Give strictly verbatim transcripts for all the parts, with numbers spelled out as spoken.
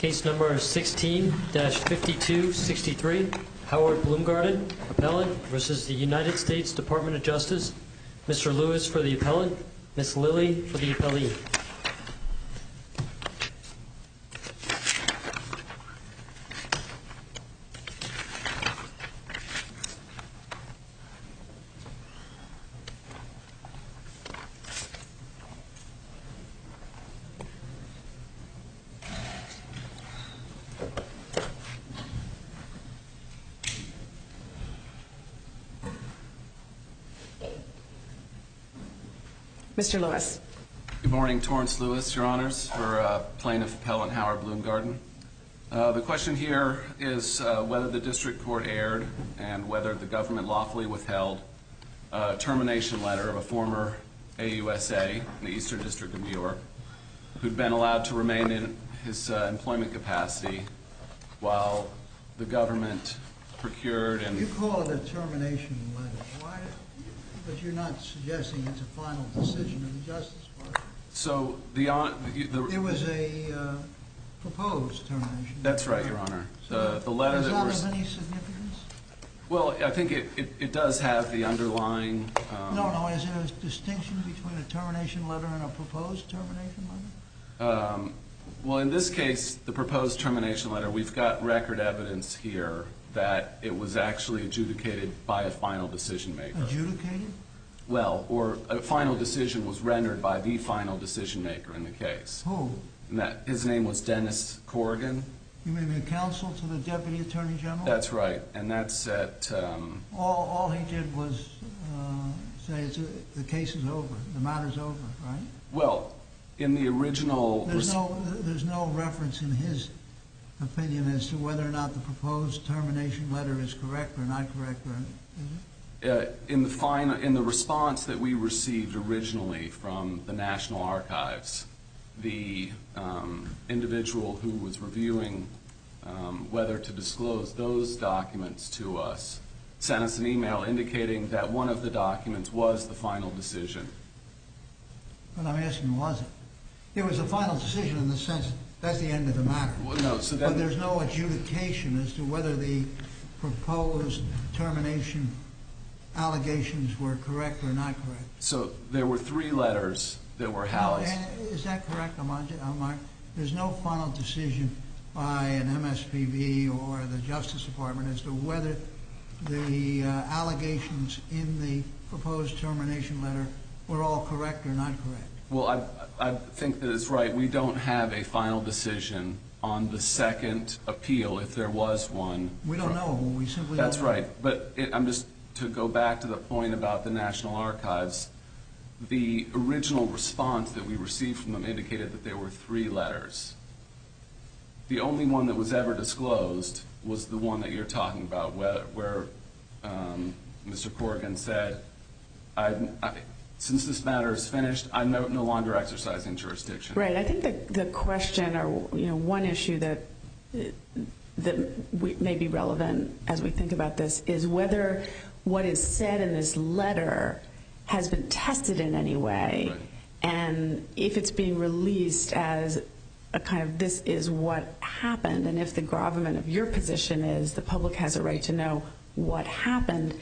Case number sixteen fifty-two sixty-three, Howard Bloomgarden, appellant, versus the United States Department of Justice. Mister Lewis for the appellant, Miss Lilly for the appellee. Mister Lewis. Good morning, Torrance Lewis, Your Honors, for uh, plaintiff appellant Howard Bloomgarden. Uh, the question here is uh, whether the district court erred and whether the government lawfully withheld a termination letter of a former A U S A in the Eastern District of New York who'd been allowed to remain in his uh, employment capacity while the government procured and... You call it a termination letter. Why? But you're not suggesting it's a final decision of the Justice Department. So the... Uh, the, the it was a uh, proposed termination. That's right, Your Honor. So the, the letter does that that was... have any significance? Well, I think it, it, it does have the underlying... Um, no, no. Is there a distinction between a termination letter and a proposed termination letter? Um, well, in this case, the proposed termination letter, we've got record evidence here that it was actually adjudicated by a final decision maker. Adjudicated? Well, or a final decision was rendered by the final decision maker in the case. Who? And that his name was Dennis Corrigan. You mean the counsel to the Deputy Attorney General? That's right, and that's at... Um, all, all he did was uh, say it's a, the case is over, the matter's over, right? Well, in the original... There's no, there's no reference in his opinion as to whether or not the proposed termination letter is correct or not correct, or is it? Uh, in the final, in the response that we received originally from the National Archives, the um, individual who was reviewing um, whether to disclose those documents to us sent us an email indicating that one of the documents was the final decision. But I'm asking, was it? It was a final decision in the sense that's the end of the matter. Well, no, so then, but there's no adjudication as to whether the proposed termination allegations were correct or not correct. So there were three letters that were housed. No, is that correct, Amar? There's no final decision by an M S P B or the Justice Department as to whether the uh, allegations in the proposed termination letter were all correct or not correct. Well, I, I think that it's right. We don't have a final decision on the second appeal, if there was one. We don't know. We simply That's don't know. right. But it, I'm just to go back to the point about the National Archives. The original response that we received from them indicated that there were three letters. The only one that was ever disclosed was the one that you're talking about, where, where um, Mister Corrigan said, I, I, since this matter is finished, I'm no, no longer exercising jurisdiction. Right. I think the the question, or you know, one issue that that we, may be relevant as we think about this is whether what is said in this letter has been tested in any way, right. And if it's being released as a kind of this is what happened, and if the gravamen of your position is the public has a right to know what happened,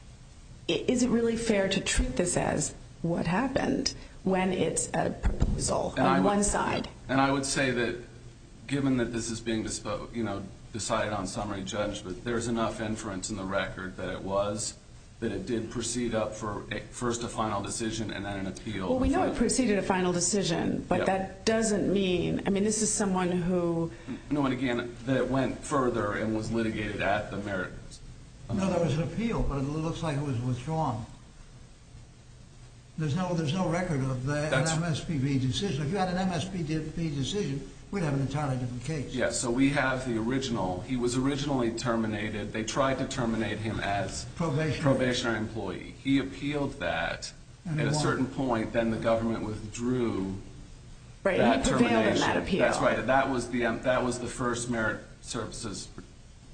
is it really fair to treat this as what happened when it's a proposal and on would, one side? And I would say that given that this is being dispo- you know, decided on summary judgment, there's enough inference in the record that it was, that it did proceed up for a, first a final decision and then an appeal. Well, we know it preceded a final decision, but yep. that doesn't mean, I mean, this is someone who... No, and again, that it went further and was litigated at the merit. No, there was an appeal, but it looks like it was withdrawn. There's no, there's no record of that, an M S P B decision. If you had an M S P B decision, we'd have an entirely different case. Yeah, so we have the original. He was originally terminated. They tried to terminate him as probationary, probationary employee. He appealed that. And at a won. certain point, then the government withdrew right, that he prevailed termination. in that appeal. That's right. And that was the um, that was the first merit services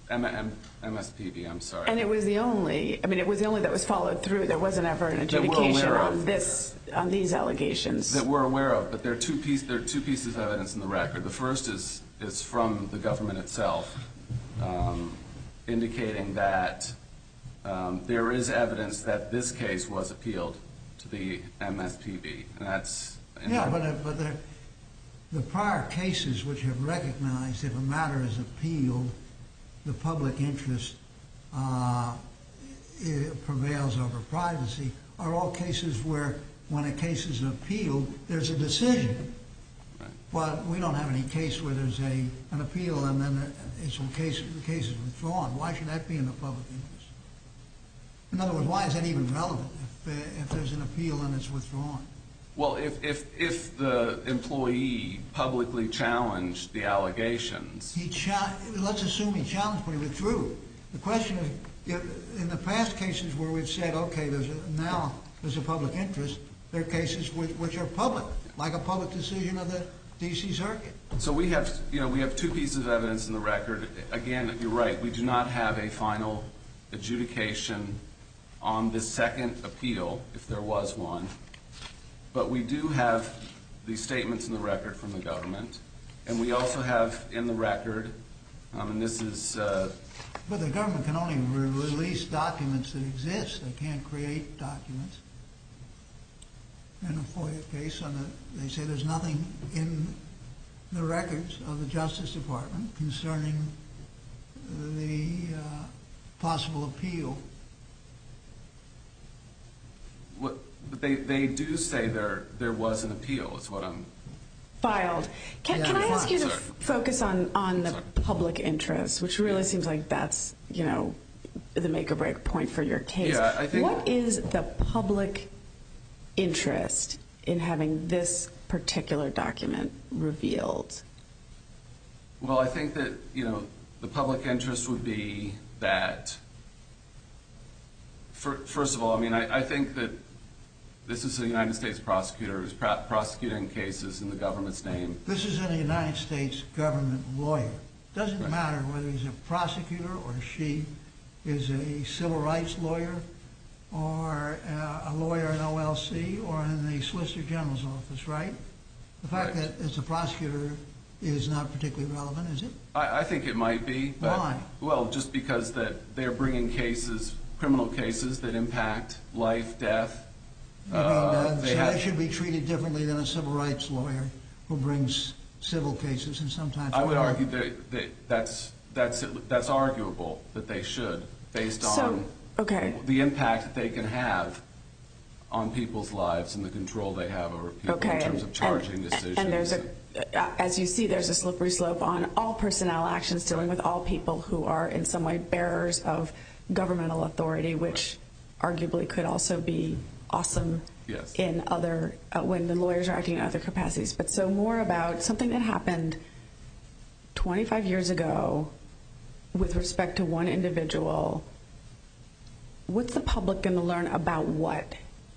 M- M- MSPB, I'm sorry. And it was the only, I mean, it was the only that was followed through. There wasn't ever an That we're adjudication aware on of. this, on these allegations. That we're aware of, but there are two piece, there are two pieces of evidence in the record. The first is is from the government itself, um, indicating that um, there is evidence that this case was appealed to the M S P B, and that's Yeah, but uh, but the the prior cases which have recognized if a matter is appealed, the public interest uh, it prevails over privacy, are all cases where when a case is appealed, there's a decision. Right. But we don't have any case where there's a an appeal and then it's a case the case is withdrawn. Why should that be in the public interest? In other words, why is that even relevant if uh, if there's an appeal and it's withdrawn? Well, if, if if the employee publicly challenged the allegations, He cha- let's assume he challenged, but he withdrew. The question is, if, in the past cases where we've said, okay, there's a, now there's a public interest, there are cases which, which are public, like a public decision of the D C Circuit. so we have, you know, we have two pieces of evidence in the record. Again, you're right. We do not have a final adjudication on this second appeal, if there was one. But we do have the statements in the record from the government, and we also have in the record, um, and this is. Uh, But the government can only re- release documents that exist. They can't create documents. In a FOIA case, on the, they say there's nothing in the records of the Justice Department concerning the uh, possible appeal. what, but they, they do say there there was an appeal, is what I'm. Filed. Can, Yeah, can I ask you to Sorry. f- focus on, on the Sorry. public interest, which really seems like that's, you know, the make or break point for your case. Yeah, I think- What is the public interest in having this particular document revealed? Well, I think that, you know, the public interest would be that, for, first of all, I mean, I, I think that this is a United States prosecutor who's pro- prosecuting cases in the government's name. This is a United States government lawyer. Doesn't Right. matter whether he's a prosecutor or she is a civil rights lawyer or uh, a lawyer in O L C or in the Solicitor General's office, right? The fact Right. that it's a prosecutor is not particularly relevant, is it? I, I think it might be. But, Why? Well, just because that they're bringing cases, criminal cases that impact life, death. You mean, Uh, uh, they so have- they should be treated differently than a civil rights lawyer who brings civil cases and sometimes. I would criminal. argue that, that that's that's that's arguable that they should, based on So, okay. the impact that they can have on people's lives and the control they have over people Okay, in terms and- of charging and, decisions. And there's a, uh, as you see, there's a slippery slope on all personnel actions dealing Right. with all people who are in some way bearers of governmental authority, which arguably could also be awesome Yes. in other, uh, when the lawyers are acting in other capacities. But so more about something that happened twenty-five years ago with respect to one individual. What's the public going to learn about what?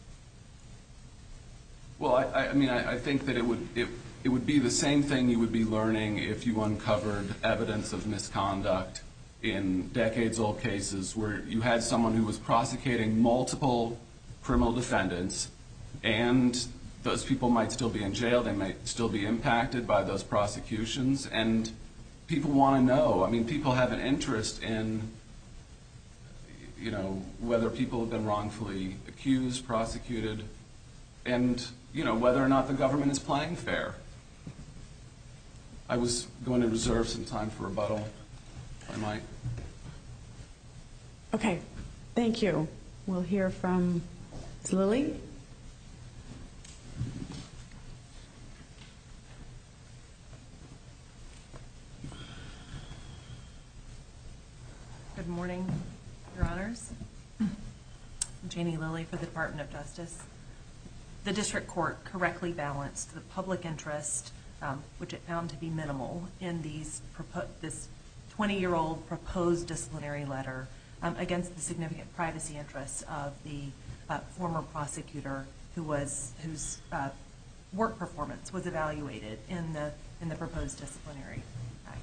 Well, I, I mean, I, I think that it would it, it would be the same thing you would be learning if you uncovered evidence of misconduct in decades-old cases where you had someone who was prosecuting multiple criminal defendants, and those people might still be in jail. They might still be impacted by those prosecutions, and people want to know. I mean, people have an interest in, you know, whether people have been wrongfully accused, prosecuted, and, you know, whether or not the government is playing fair. I was going to reserve some time for rebuttal, if I might. Okay, thank you. We'll hear from Miz Lilly. Good morning, Your Honors. I'm Janie Lilly for the Department of Justice. The district court correctly balanced the public interest, um, which it found to be minimal, in these propo- this twenty-year-old proposed disciplinary letter um, against the significant privacy interests of the uh, former prosecutor who was whose uh, work performance was evaluated in the in the proposed disciplinary uh,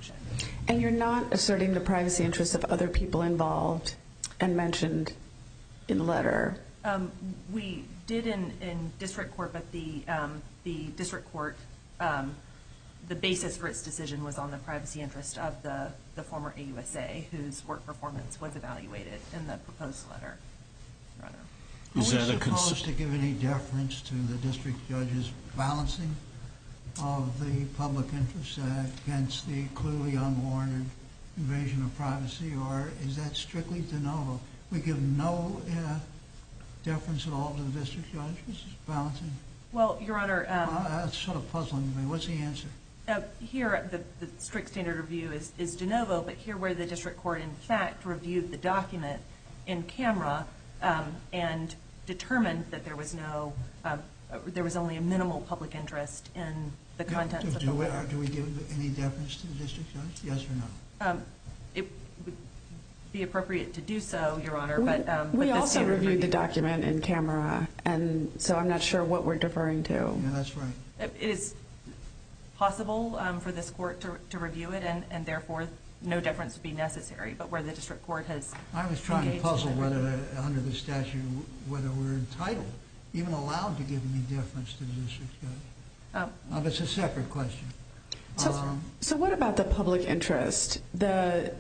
action. And you're not asserting the privacy interests of other people involved and mentioned in the letter? Um, we did in, in district court, but the um, the district court, um, the basis for its decision was on the privacy interest of the, the former A U S A whose work performance was evaluated in the proposed letter, Your Honor. Is Are we supposed to give any deference to the district judge's balancing of the public interest uh, against the clearly unwarranted invasion of privacy, or is that strictly de novo? We give no uh, deference at all to the district judge's balancing? Well, Your Honor... Um, well, that's sort of puzzling to me. What's the answer? Uh, here, the, the strict standard review is, is de novo, but here where the district court, in fact, reviewed the document in camera um, and determined that there was no, um, uh, there was only a minimal public interest in the contents yeah, do, of the do we, letter. Do we give any deference to the district judge, yes or no? Um, it would be appropriate to do so, Your Honor, we, but... Um, we but also reviewed review, the document in camera, and so I'm not sure what we're deferring to. Yeah, that's right. It is possible um, for this court to, to review it, and, and therefore no deference would be necessary, but where the district court has I was trying to puzzle whether, uh, under the statute, whether we're entitled, even allowed to give any deference to the district judge. Um, uh, that's a separate question. So, um, so what about the public interest? The,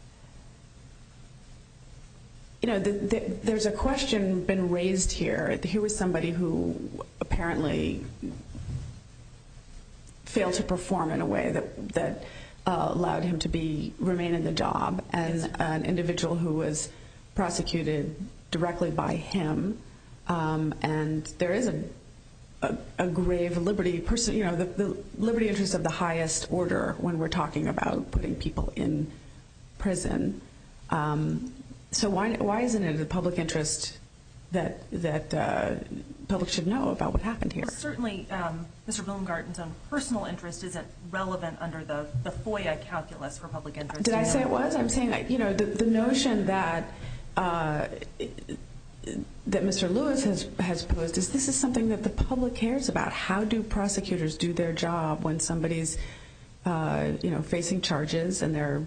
you know, the, the, there's a question been raised here. Here was somebody who apparently failed to perform in a way that that uh, allowed him to be remain in the job, and yes. an individual who was prosecuted directly by him, um, and there is a, a, a grave liberty person, you know, the, the liberty interest of the highest order when we're talking about putting people in prison. Um, so why why isn't it a public interest that that uh, public should know about what happened here? Well, certainly, um, Mister Bloomgarten's own personal interest isn't relevant under the, the FOIA calculus for public interest. Did I say it was? I'm saying, you know, the, the notion that uh, that Mister Lewis has has posed is this is something that the public cares about. How do prosecutors do their job when somebody's, uh, you know, facing charges and they're,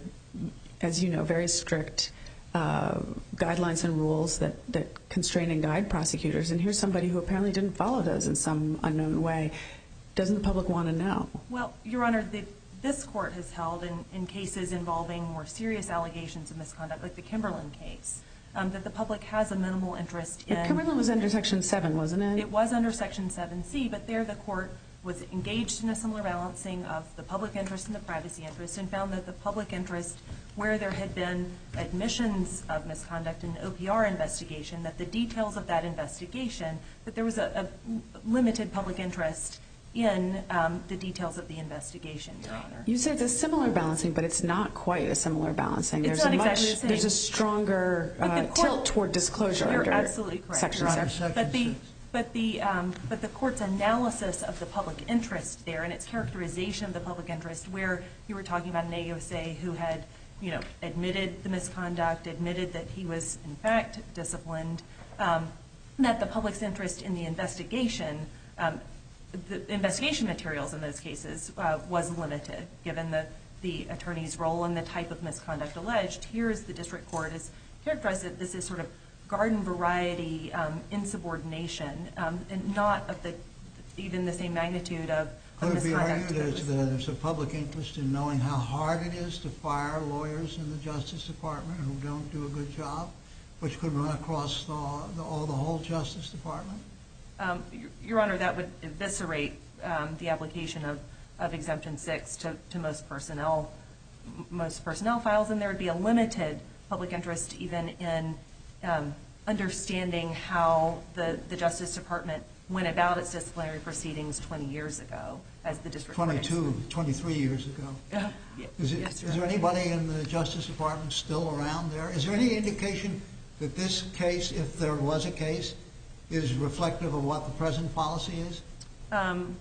as you know, very strict Uh, guidelines and rules that, that constrain and guide prosecutors, and here's somebody who apparently didn't follow those in some unknown way. Doesn't the public want to know? Well, Your Honor, the, this court has held in, in cases involving more serious allegations of misconduct, like the Kimberlin case, um, that the public has a minimal interest in... But Kimberlin was under Section seven, wasn't it? It was under Section seven C, but there the court was engaged in a similar balancing of the public interest and the privacy interest, and found that the public interest, where there had been admissions of misconduct in an O P R investigation, that the details of that investigation, that there was a, a limited public interest in um, the details of the investigation, Your Honor. You say it's a similar balancing, but it's not quite a similar balancing. It's there's not a exactly much, the same. There's a stronger uh, court, tilt toward disclosure you're under absolutely correct, Section Your Honor. six. But the But the um, but the court's analysis of the public interest there and its characterization of the public interest, where you were talking about an A U S A who had, you know, admitted the misconduct, admitted that he was in fact disciplined, um, that the public's interest in the investigation, um, the investigation materials in those cases uh, was limited, given the the attorney's role and the type of misconduct alleged. Here, as the district court has characterized it, this is sort of garden variety um, insubordination, um, and not of the even the same magnitude of, of Could it be misconduct. argued that there's, there's a public interest in knowing how hard it is to fire lawyers in the Justice Department who don't do a good job, which could run across the, the, all the whole Justice Department? Um, Your, Your Honor, that would eviscerate um, the application of, of Exemption six to, to most personnel most personnel files, and there would be a limited public interest even in Um, understanding how the, the Justice Department went about its disciplinary proceedings twenty years ago, as the district court twenty-two, twenty-three years ago. Uh, yeah, Is, it, yes, is there anybody in the Justice Department still around there? Is there any indication that this case, if there was a case, is reflective of what the present policy is? Um,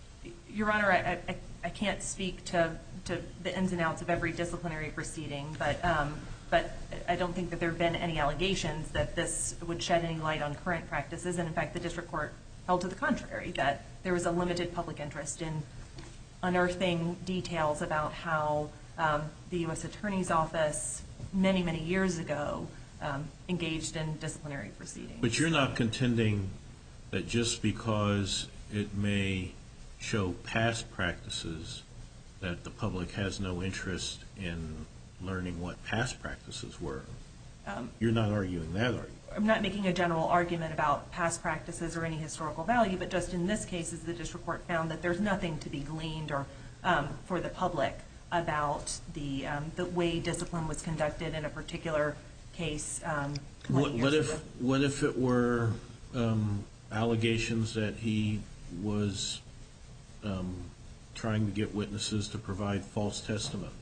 Your Honor, I, I, I can't speak to, to the ins and outs of every disciplinary proceeding, but um, but I don't think that there have been any allegations that this would shed any light on current practices, and in fact the district court held to the contrary, that there was a limited public interest in unearthing details about how um, the U S Attorney's Office many, many years ago um, engaged in disciplinary proceedings. But you're not contending that just because it may show past practices that the public has no interest in learning what past practices were. Um, you're not arguing that, are you? I'm not making a general argument about past practices or any historical value, but just in this case, as the district court found that there's nothing to be gleaned or um, for the public about the um, the way discipline was conducted in a particular case. Um, what, what if ago. What if it were um, allegations that he was um, trying to get witnesses to provide false testimony,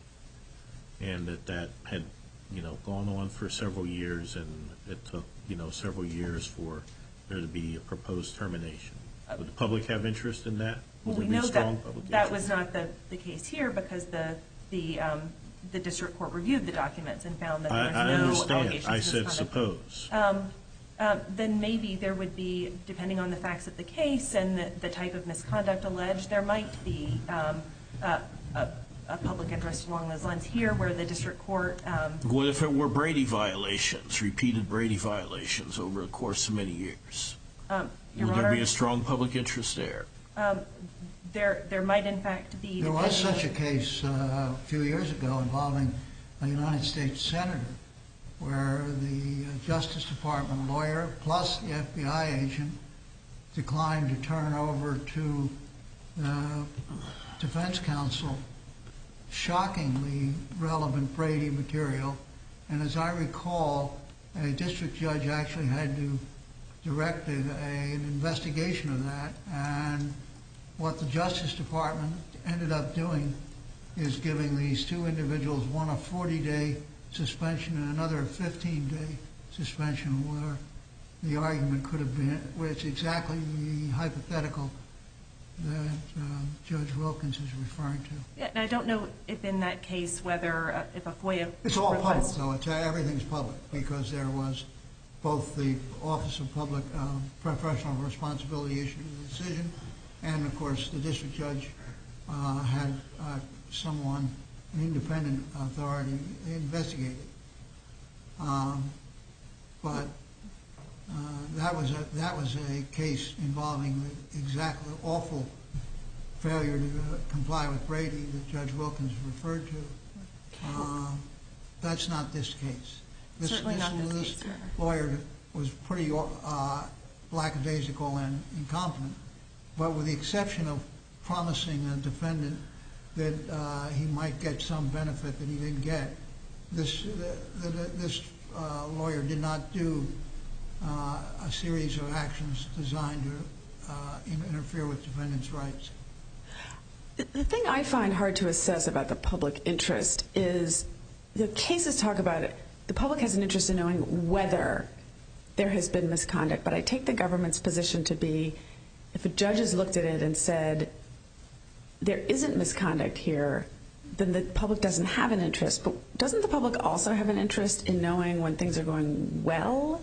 and that that had, you know, gone on for several years, and it took, you know, several years for there to be a proposed termination? Would the public have interest in that? Would Well, we there be know strong that public that interest? was not the, the case here because the the um, the district court reviewed the documents and found that there was I, I no understand. allegations I of said misconduct. suppose. Um, um, then maybe there would be, depending on the facts of the case and the, the type of misconduct alleged, there might be um, a, a, a public interest along those lines here where the district court... Um, What if it were Brady violations, repeated Brady violations over the course of many years? um, Your Would Honor, there be a strong public interest there? Um, there, there might in fact be... There was such a case uh, a few years ago involving a United States senator where the uh, Justice Department lawyer plus the F B I agent declined to turn over to the defense counsel shockingly relevant Brady material. And as I recall, a district judge actually had to directed a, an investigation of that, and what the Justice Department ended up doing is giving these two individuals, one a forty-day suspension and another a fifteen-day suspension, where the argument could have been, where it's exactly the hypothetical that um, Judge Wilkins is referring to. Yeah, and I don't know if in that case whether, uh, if a FOIA It's all request... public, though. It's, everything's public, because there was both the Office of Public um, Professional Responsibility issued a decision, and of course the district judge uh, had uh, someone, an independent authority, investigate it. Um, but uh, that was a that was a case involving the exactly awful failure to uh, comply with Brady that Judge Wilkins referred to. Uh, that's not this case. This, Certainly this, not this this case, Your Honor. lawyer was pretty uh, lackadaisical and incompetent, but with the exception of promising a defendant that uh, he might get some benefit that he didn't get, this the, the, this uh, lawyer did not do uh, a series of actions designed to uh, interfere with defendants' rights. The thing I find hard to assess about the public interest is the cases talk about it. The public has an interest in knowing whether there has been misconduct, but I take the government's position to be if a judge has looked at it and said there isn't misconduct here, then the public doesn't have an interest. But doesn't the public also have an interest in knowing when things are going well,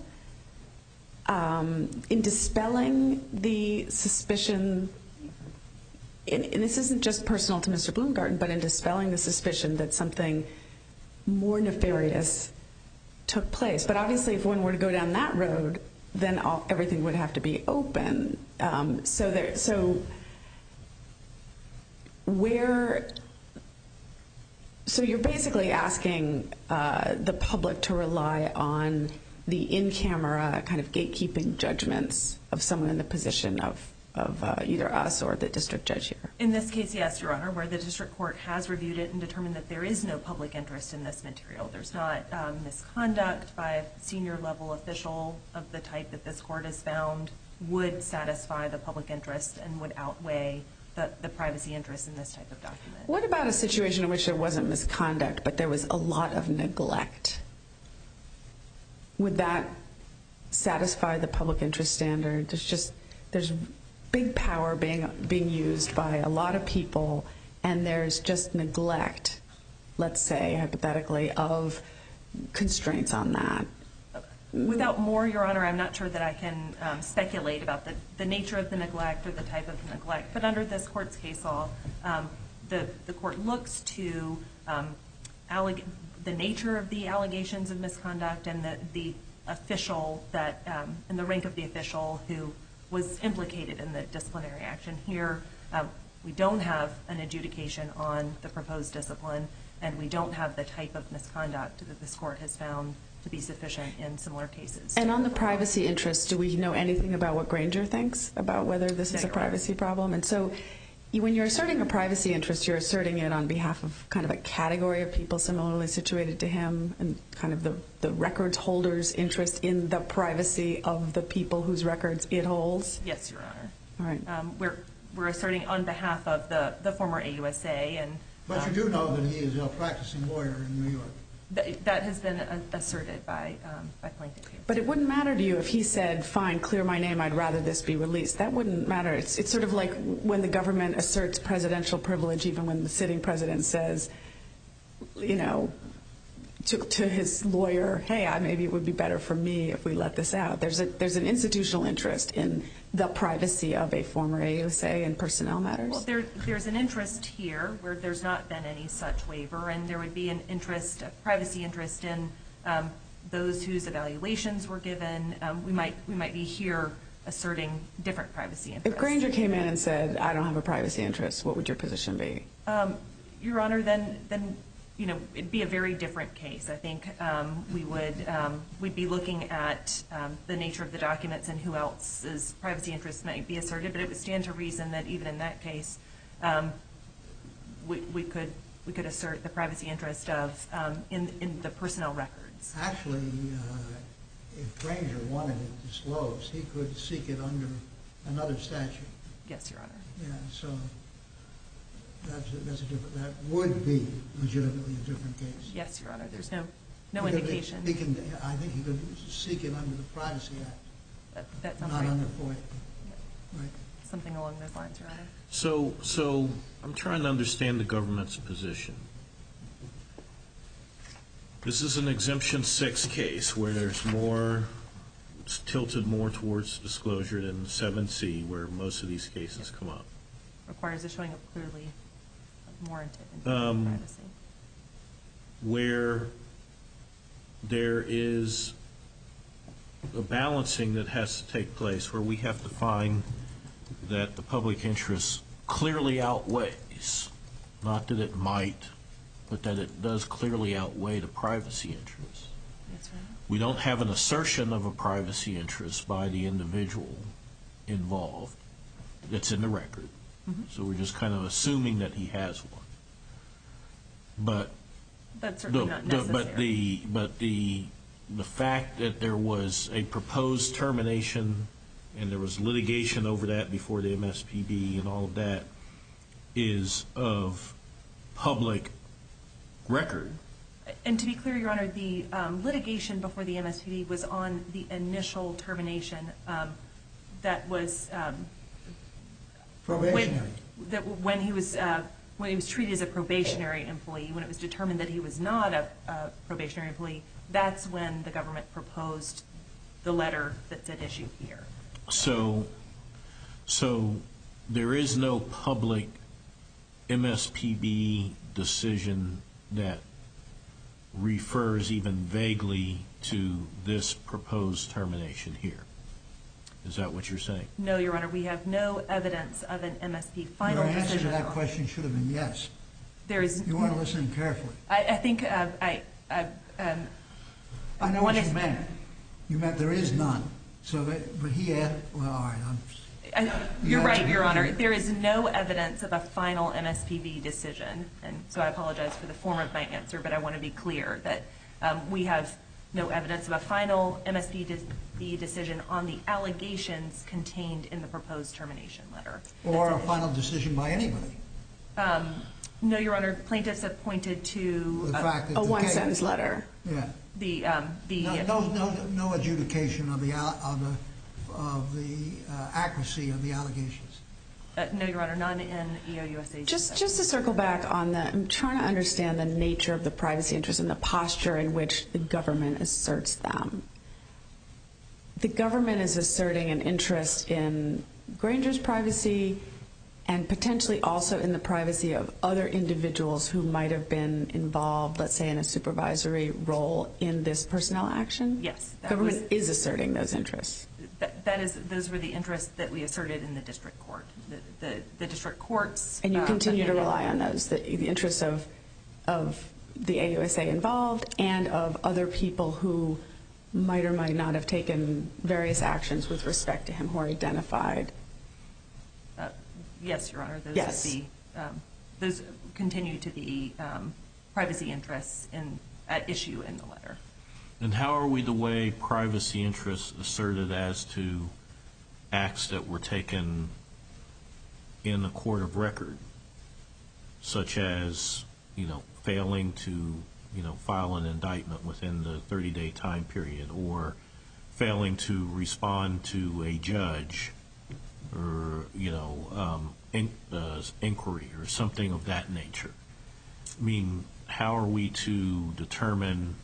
um, in dispelling the suspicion? And this isn't just personal to Mister Bloomgarden, but in dispelling the suspicion that something more nefarious took place. But obviously, if one were to go down that road, then all, everything would have to be open. Um, so there, so where, so you're basically asking uh, the public to rely on the in-camera kind of gatekeeping judgments of someone in the position of of uh, either us or the district judge here. In this case, yes, Your Honor, where the district court has reviewed it and determined that there is no public interest in this material. There's not um, misconduct by a senior level official of the type that this court has found would satisfy the public interest and would outweigh the, the privacy interest in this type of document. What about a situation in which there wasn't misconduct, but there was a lot of neglect? Would that satisfy the public interest standard? There's just, there's big power being being used by a lot of people, and there's just neglect, let's say, hypothetically, of constraints on that. Without more, Your Honor, I'm not sure that I can um, speculate about the, the nature of the neglect or the type of neglect. But under this court's case law, um, the, the court looks to um, alleg- the nature of the allegations of misconduct and the, the official that, um, and the rank of the official who was implicated in the disciplinary action. Here, um, we don't have an adjudication on the proposed discipline, and we don't have the type of misconduct that this court has found to be sufficient in similar cases. And on the privacy interest, do we know anything about what Granger thinks about whether this is a privacy problem? And so when you're asserting a privacy interest, you're asserting it on behalf of kind of a category of people similarly situated to him and kind of the, the records holder's interest in the privacy of the people whose records it holds? Yes, Your Honor. All right. Um, we're, we're asserting on behalf of the, the former A U S A. And, But um, you do know that he is a practicing lawyer in New York. Th- that has been uh, asserted by um, by plaintiff here. But it wouldn't matter to you if he said, fine, clear my name, I'd rather this be released. That wouldn't matter. It's, it's sort of like when the government asserts presidential privilege, even when the sitting president says, you know, to, to his lawyer, hey, I, maybe it would be better for me if we let this out. There's a there's an institutional interest in the privacy of a former A U S A in personnel matters. Well, there, there's an interest here where there's not been any such waiver, and there would be an interest, a privacy interest in um, those whose evaluations were given. Um, we might we might be here asserting different privacy interests. If Granger came in and said, I don't have a privacy interest, what would your position be? Um, Your Honor, then then. You know, it'd be a very different case. I think um, we would um, we'd be looking at um, the nature of the documents and who else's privacy interests might be asserted. But it would stand to reason that even in that case, um, we, we could we could assert the privacy interest of um, in in the personnel records. Actually, uh, if Granger wanted it disclosed, he could seek it under another statute. Yes, Your Honor. Yeah, so that's a, that's a different. That would be legitimately a different case. Yes, Your Honor. There's no no Because indication. He can. I think he could seek it under the Privacy Act, that, that sounds not right. under FOIA. Right. Something along those lines, Your Honor. So, so I'm trying to understand the government's position. This is an Exemption six case where there's more, it's tilted more towards disclosure than seven C, where most of these cases come up. Requires a showing of clearly warranted Um, privacy. Where there is a balancing that has to take place, where we have to find that the public interest clearly outweighs, not that it might, but that it does clearly outweigh the privacy interest. That's right. We don't have an assertion of a privacy interest by the individual involved that's in the record. Mm-hmm. So we're just kind of assuming that he has one. But That's certainly the, not the, necessary. but the but the the fact that there was a proposed termination and there was litigation over that before the M S P B and all of that is of public record. And to be clear, Your Honor, the um, litigation before the M S P B was on the initial termination um, that was um, Probationary. When, that when he was uh, when he was treated as a probationary employee, when it was determined that he was not a, a probationary employee, that's when the government proposed the letter that's at issue here. So, so there is no public M S P B decision that refers even vaguely to this proposed termination here. Is that what you're saying? No, Your Honor, we have no evidence of an M S P final Your answer decision. to that question should have been yes. There is. You weren't listening carefully. I, I think uh, I. I um, I know one what is- you meant. You meant there is none. So, that, but he had. Well, all right. I'm, I, you're Yeah, right, Your yeah. Honor. There is no evidence of a final M S P B decision, and so I apologize for the form of my answer, but I want to be clear that um, we have no evidence of a final M S P B decision on the allegations contained in the proposed termination letter. or a final decision by anybody. Um, no, Your Honor. Plaintiffs have pointed to The uh, fact that A the one-sentence case, letter. Yeah. the um, the. No, no, no, no adjudication of the al- of the of the uh, accuracy of the allegations. Uh, no, Your Honor, none in E O U S A's. Just, just to circle back on that, I'm trying to understand the nature of the privacy interest and the posture in which the government asserts them. The government is asserting an interest in Granger's privacy and potentially also in the privacy of other individuals who might have been involved, let's say, in a supervisory role in this personnel action? Yes. The government is asserting those interests. That, that is, those were the interests that we asserted in the district court. The, the, the district courts... And you uh, continue to opinion. rely on those, the, the interests of, of the A U S A involved and of other people who might or might not have taken various actions with respect to him who are identified. Uh, yes, Your Honor. Those Yes. would be, um, those continue to be um, privacy interests in, at issue in the letter. And how are we to weigh privacy interests asserted as to acts that were taken in the court of record, such as, you know, failing to, you know, file an indictment within the thirty-day time period, or failing to respond to a judge, or, you know, um, in, uh, inquiry or something of that nature? I mean, how are we to determine,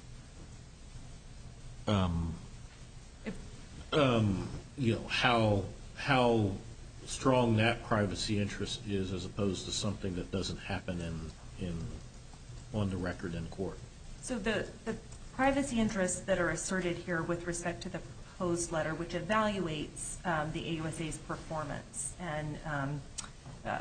um, um, you know, how how strong that privacy interest is as opposed to something that doesn't happen in in on the record in court? So the, the privacy interests that are asserted here with respect to the proposed letter, which evaluates um, the A U S A's performance, and um, uh,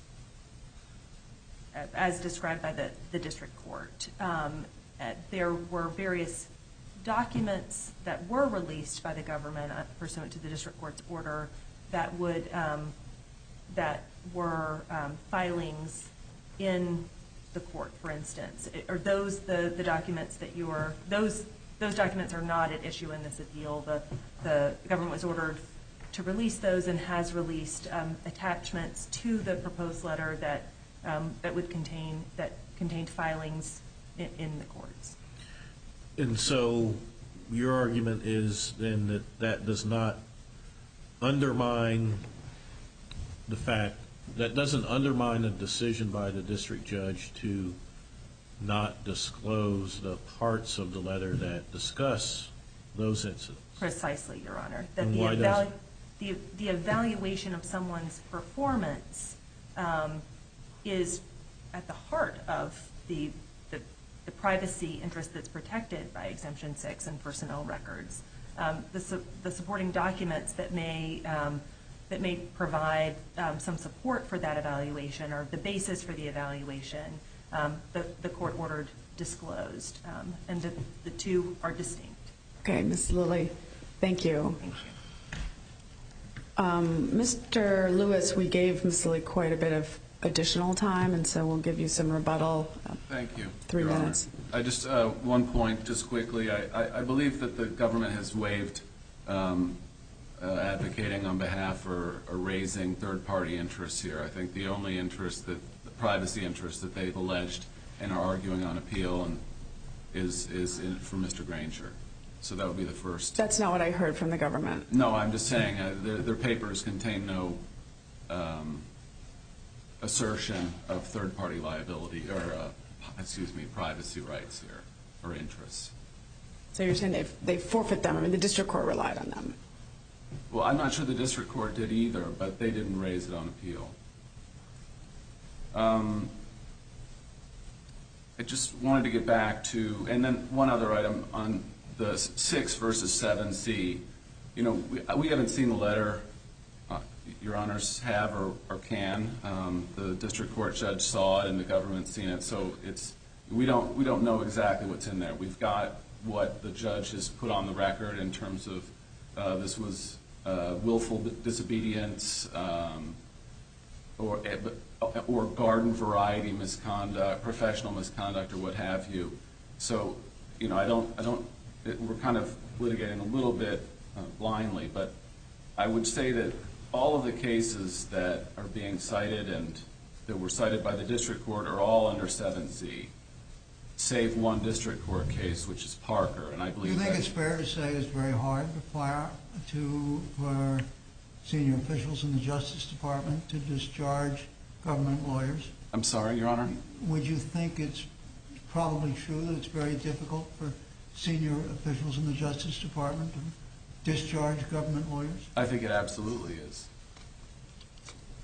as described by the, the district court, um, uh, there were various documents that were released by the government uh, pursuant to the district court's order that would um, that were um, filings in the court, for instance. Are those the, the documents that you are those those documents are not at issue in this appeal? The the government was ordered to release those and has released um, attachments to the proposed letter that um, that would contain that contained filings in, in the courts. And so your argument is then that that does not undermine the fact, that doesn't undermine a decision by the district judge to not disclose the parts of the letter that discuss those incidents. Precisely, Your Honor. That And the, why evalu- does- the, the evaluation of someone's performance um, is at the heart of the, the, the privacy interest that's protected by Exemption six and personnel records. Um, the, su- the supporting documents that may um, that may provide um, some support for that evaluation, or the basis for the evaluation, um, the, the court ordered disclosed, um, and the, the two are distinct. Okay, Miz Lilly, thank you. Thank you. Um, Mister Lewis, we gave Miz Lilly quite a bit of additional time, and so we'll give you some rebuttal. Thank you. Three Your Honor. minutes. I just, uh, one point, just quickly. I, I, I believe that the government has waived um, uh, advocating on behalf or, or raising third-party interests here. I think the only interest, that the privacy interest that they've alleged and are arguing on appeal and is, is in, for Mister Granger. So that would be the first. That's not what I heard from the government. No, I'm just saying uh, their, their papers contain no um, assertion of third-party liability or, uh, excuse me, privacy rights here or interests. So you're saying they've, they forfeit them. I mean, the district court relied on them. Well, I'm not sure the district court did either, but they didn't raise it on appeal. Um, I just wanted to get back to, and then one other item on the six versus seven C. You know, we, we haven't seen the letter. Uh, your honors have or, or can. Um, the district court judge saw it, and the government's seen it. So it's we don't we don't know exactly what's in there. We've got what the judge has put on the record in terms of uh, this was uh, willful disobedience um, or or garden variety misconduct, professional misconduct, or what have you. So you know, I don't I don't. It, we're kind of litigating a little bit uh, blindly, but I would say that all of the cases that are being cited and that were cited by the district court are all under seven C, save one district court case, which is Parker, and I Do believe you think that it's fair to say it's very hard to, fire, to for senior officials in the Justice Department to discharge government lawyers? I'm sorry, Your Honor? Would you think it's probably true that it's very difficult for senior officials in the Justice Department to discharge government lawyers? I think it absolutely is.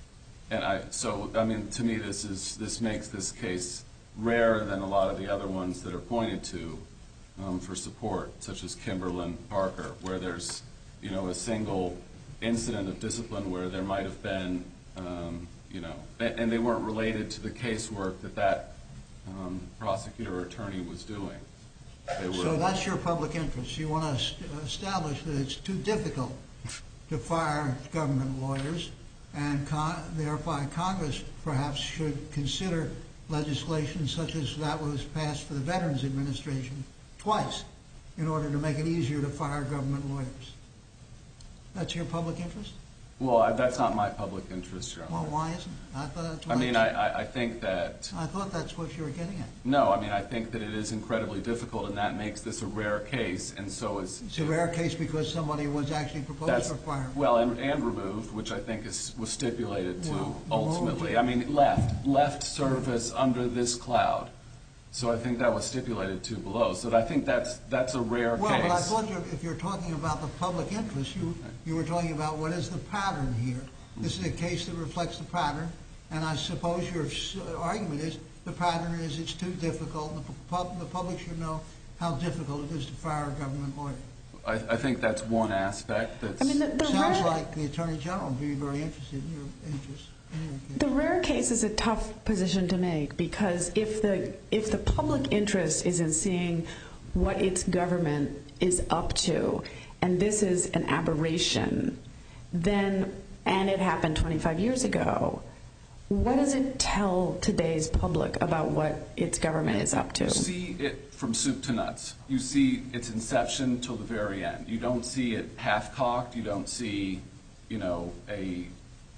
And I, so, I mean, to me, this is, this makes this case rarer than a lot of the other ones that are pointed to um, for support, such as Kimberlin Parker, where there's, you know, a single incident of discipline where there might have been, um, you know, and, and they weren't related to the casework that that um, prosecutor or attorney was doing. They were, So that's your public interest. You want to establish that it's too difficult to fire government lawyers, and con- thereby Congress perhaps should consider legislation such as that was passed for the Veterans Administration twice in order to make it easier to fire government lawyers. That's your public interest? well, I, that's not my public interest, Your Honor. Well, why isn't it? I thought that's what I mean, I, I, I think that, I thought that's what you were getting at. no, I mean, I think that it is incredibly difficult, and that makes this a rare case, and so is... It's a rare case because somebody was actually proposed That's, for firing. well, and, and removed, which I think is, was stipulated to Well, ultimately. removed. I mean, left, left service under this cloud. So I think that was stipulated to below. So I think that's, that's a rare Well, but I case. thought you're, if you're talking about the public interest, you, you were talking about what is the pattern here. This is a case that reflects the pattern, and I suppose your s- argument is the pattern is it's too difficult, and the, pub, the public should know how difficult it is to fire a government lawyer. I, I think that's one aspect that's... I mean, the, the Sounds rare, like the Attorney General would be very interested in your interest. In your case. the rare case is a tough position to make, because if the if the public interest is in seeing what its government is up to, and this is an aberration, then, and it happened twenty-five years ago, what does it tell today's public about what its government is up to? You see it from soup to nuts. You see its inception till the very end. You don't see it half-cocked. You don't see, you know, a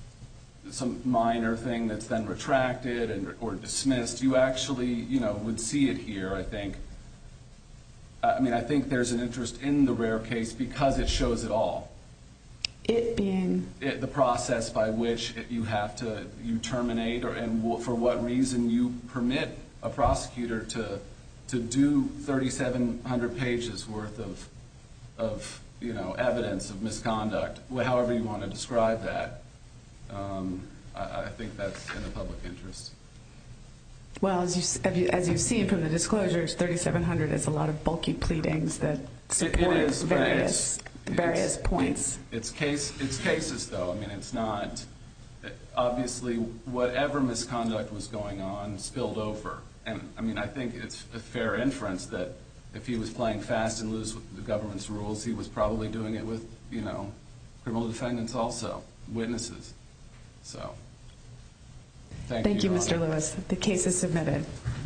some minor thing that's then retracted and or dismissed. You actually, you know, would see it here, I think. I mean, I think there's an interest in the rare case because it shows it all. It being... It, the process by which it, you have to, you terminate, or and w- for what reason you permit a prosecutor to to do thirty-seven hundred pages worth of, of you know, evidence of misconduct, however you want to describe that. Um, I, I think that's in the public interest. Well, as, you, as, you, as you've seen from the disclosures, thirty-seven hundred is a lot of bulky pleadings that support it is, but various it's- various it's- points. It's case, it's cases, though. I mean, it's not, obviously, whatever misconduct was going on spilled over. And, I mean, I think it's a fair inference that if he was playing fast and loose with the government's rules, he was probably doing it with, you know, criminal defendants also, witnesses. So, thank you, Thank you, Your Mister Honor. Lewis. The case is submitted.